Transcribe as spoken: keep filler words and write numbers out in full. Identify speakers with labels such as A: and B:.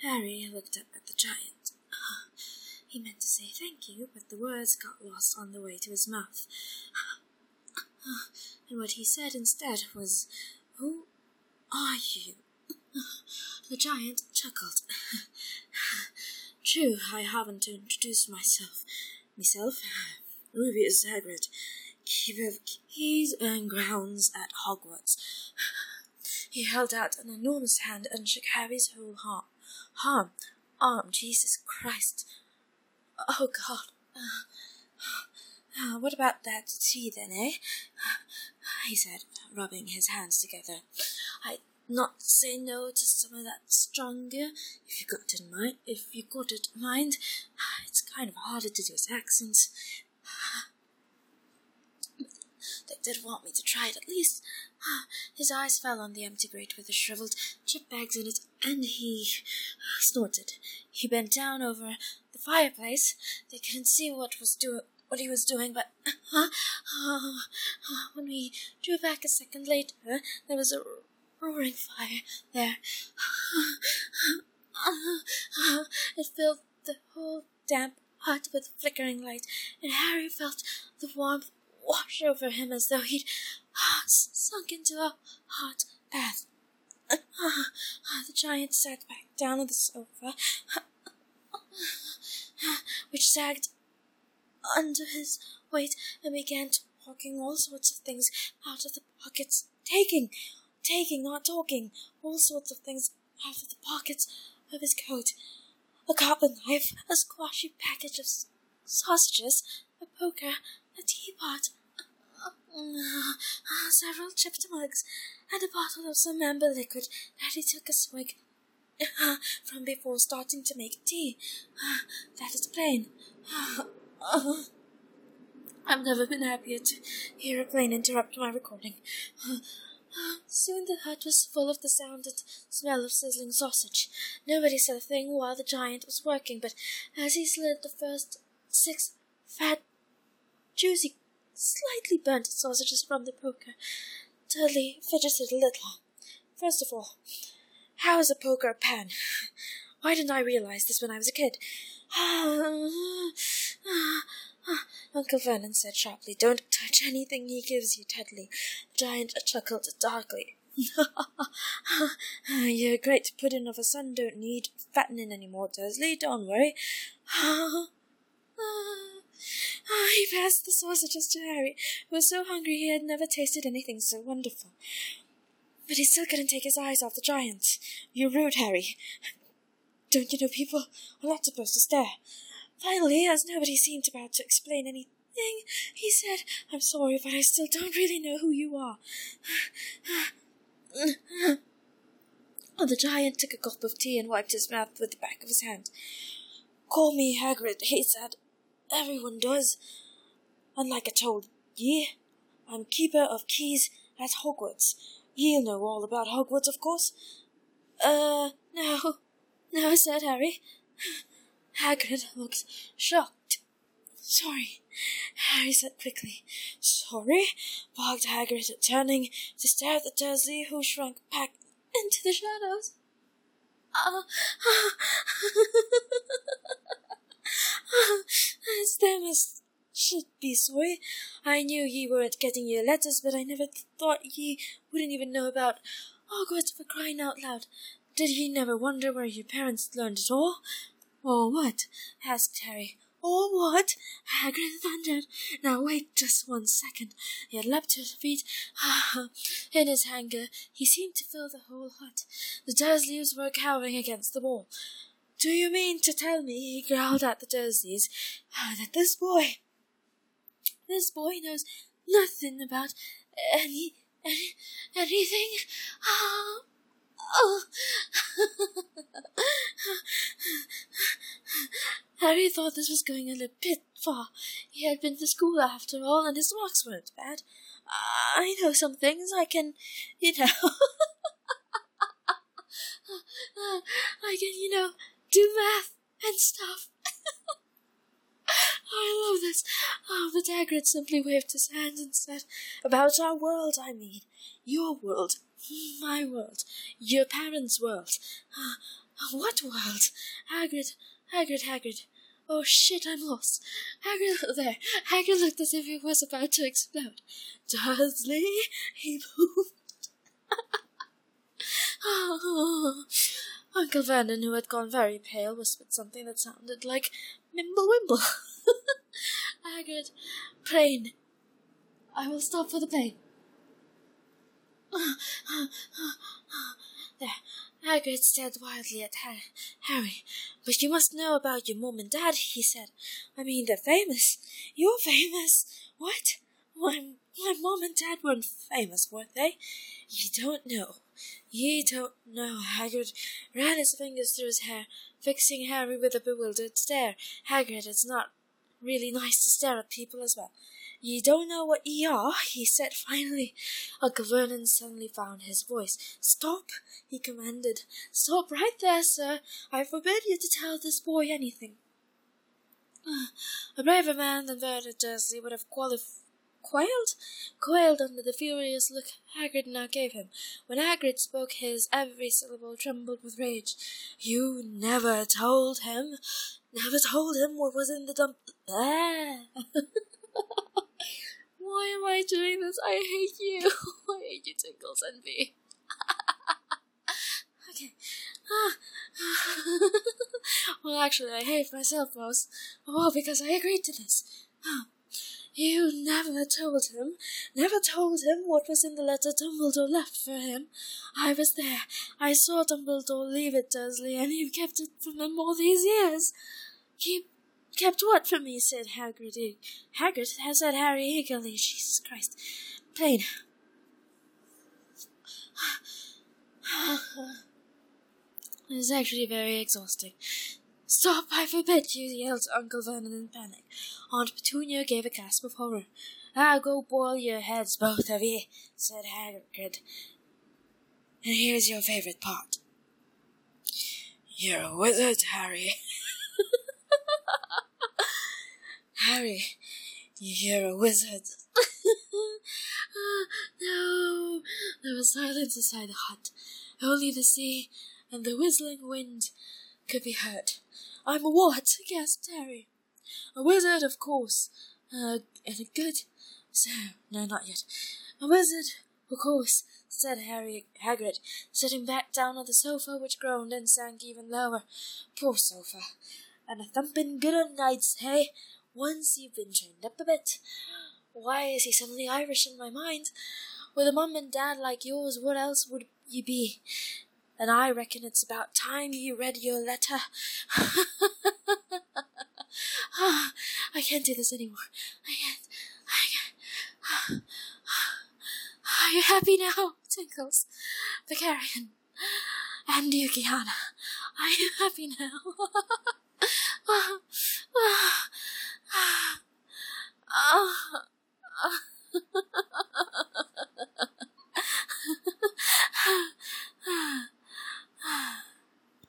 A: Harry looked up at the giant. He meant to say thank you, but the words got lost on the way to his mouth. And what he said instead was, "Who are you?" The giant chuckled. "True, I haven't introduced myself. Myself, Rubeus Hagrid, keeper of keys and grounds at Hogwarts." He held out an enormous hand and shook Harry's whole arm. Arm, arm, Jesus Christ. "Oh, God. Uh, uh, what about that tea, then, eh?" he said, rubbing his hands together. "I'd not say no to some of that stronger, if you got it in mind. If you got it in mind. It's kind of harder to do his accents. They did want me to try it at least." His eyes fell on the empty grate with the shriveled chip bags in it, and he snorted. He bent down over the fireplace. They couldn't see what was do what he was doing, but uh, uh, when we drew back a second later, there was a roaring fire there. It filled the whole damp hut with flickering light, and Harry felt the warmth wash over him as though he'd sunk into a hot bath. The giant sat back down on the sofa, which sagged under his weight, and began talking all sorts of things out of the pockets. Taking, taking, not talking, all sorts of things out of the pockets of his coat. A carpet knife, a squashy package of sausages, a poker, a teapot, Uh, uh, several chipped mugs, and a bottle of some amber liquid that he took a swig uh, from before starting to make tea. Uh, that is plain. Uh, uh, I've never been happier to hear a plane interrupt my recording. Uh, uh, soon the hut was full of the sound and smell of sizzling sausage. Nobody said a thing while the giant was working, but as he slid the first six fat, juicy, slightly burnt sausages from the poker, Dudley fidgeted a little. "First of all, how is a poker a pan? Why didn't I realize this when I was a kid?" Uncle Vernon said sharply, "Don't touch anything he gives you, Dudley." The giant chuckled darkly. "Your great pudding of a son don't need fattening any more, Dursley. Don't worry." He passed the sausages to Harry, who was so hungry he had never tasted anything so wonderful. But he still couldn't take his eyes off the giant. "You're rude, Harry. Don't you know people are not supposed to stare?" Finally, as nobody seemed about to explain anything, he said, "I'm sorry, but I still don't really know who you are." The giant took a gulp of tea and wiped his mouth with the back of his hand. "Call me Hagrid," he said. "Everyone does. And like I told ye, I'm keeper of keys at Hogwarts. Ye'll know all about Hogwarts, of course." Uh, no, no, said Harry. Hagrid looked shocked. "Sorry," Harry said quickly. "Sorry?" barked Hagrid, turning to stare at the Dursley, who shrunk back into the shadows. Uh, It's them as should be sorry. I knew ye weren't getting your letters, but I never thought ye wouldn't even know about Hogwarts, for crying out loud. Did ye never wonder where your parents learned it all?" "Or what?" asked Harry. "Or what?" Hagrid thundered. "Now wait just one second." He had leapt to his feet. In his anger, he seemed to fill the whole hut. The Dursleys were cowering against the wall. "Do you mean to tell me," he growled at the Dursleys, "that this boy, this boy knows nothing about any, any anything? Oh, oh." Harry thought this was going a little bit far. He had been to school after all, and his marks weren't bad. "I know some things. I can, you know, I can, you know, do math and stuff." "I love this." Oh, but Hagrid simply waved his hand and said, "About our world, I mean. Your world. My world. Your parents' world. Uh, what world? Hagrid, Hagrid, Hagrid. Oh shit, I'm lost. Hagrid, there. Hagrid looked as if he was about to explode. Dursley, he moved. Oh. Uncle Vernon, who had gone very pale, whispered something that sounded like Mimble-Wimble. Hagrid, plane. I will stop for the plane. There. Hagrid stared wildly at Harry. But you must know about your mum and dad, he said. I mean, they're famous. You're famous. What? My, my mum and dad weren't famous, weren't they? You don't know. You don't know. Hagrid ran his fingers through his hair, fixing Harry with a bewildered stare. Hagrid, it's not really nice to stare at people as well. You don't know what ye are, he said finally. Uncle Vernon suddenly found his voice. Stop, he commanded. Stop right there, sir. I forbid you to tell this boy anything. A braver man than Vernon Dursley would have qualified. Quailed? Quailed under the furious look Hagrid now gave him. When Hagrid spoke, his every syllable trembled with rage. You never told him, never told him what was in the dump... Ah. Why am I doing this? I hate you. I hate you, Tinkles and me. Okay. Well, actually, I hate myself most. Oh, because I agreed to this. You never told him, never told him what was in the letter Dumbledore left for him. I was there. I saw Dumbledore leave it, Dursley, and you kept it from him all these years. Keep, kept what from me? Said Hagrid. Hagrid has said Harry eagerly. Jesus Christ. Plain. It is actually very exhausting. Stop, I forbid you, yelled Uncle Vernon in panic. Aunt Petunia gave a gasp of horror. I'll go boil your heads, both of ye, said Hagrid. And here's your favourite part. You're a wizard, Harry. Harry, you're a wizard. No, there was silence inside the hut. Only the sea and the whistling wind could be heard. I'm a what? Gasped Harry. A wizard, of course. Uh, and a good... So, no, not yet. A wizard, of course, said Harry Hagrid, sitting back down on the sofa, which groaned and sank even lower. Poor sofa. And a thumping good on nights, hey? Once you've been trained up a bit. Why is he suddenly Irish in my mind? With a mum and dad like yours, what else would you be? And I reckon it's about time you read your letter. I can't do this anymore. I can't. I can't. Are you happy now, Tinkles? Vicarian and Yukiana? Are you happy now?